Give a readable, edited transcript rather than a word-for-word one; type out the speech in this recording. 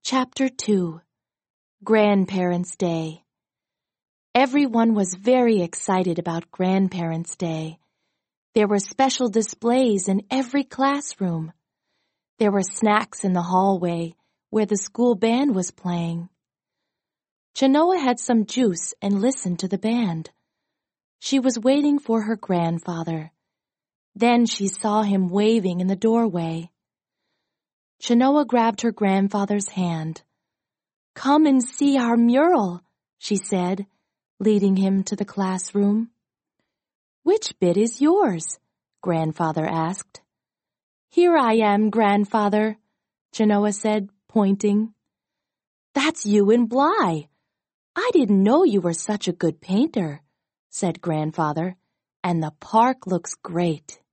Chapter 2 Grandparents' Day. Everyone was very excited about Grandparents' Day. There were special displays in every classroom. There were snacks in the hallway where the school band was playing. Chenoa had some juice and listened to the band. She was waiting for her grandfather. Then she saw him waving in the doorway. Chenoa grabbed her grandfather's hand. "Come and see our mural," she said, leading him to the classroom. "Which bit is yours?" Grandfather asked. "Here I am, Grandfather," Chenoa said, pointing. "That's you and Bly. I didn't know you were such a good painter," said Grandfather, "and the park looks great."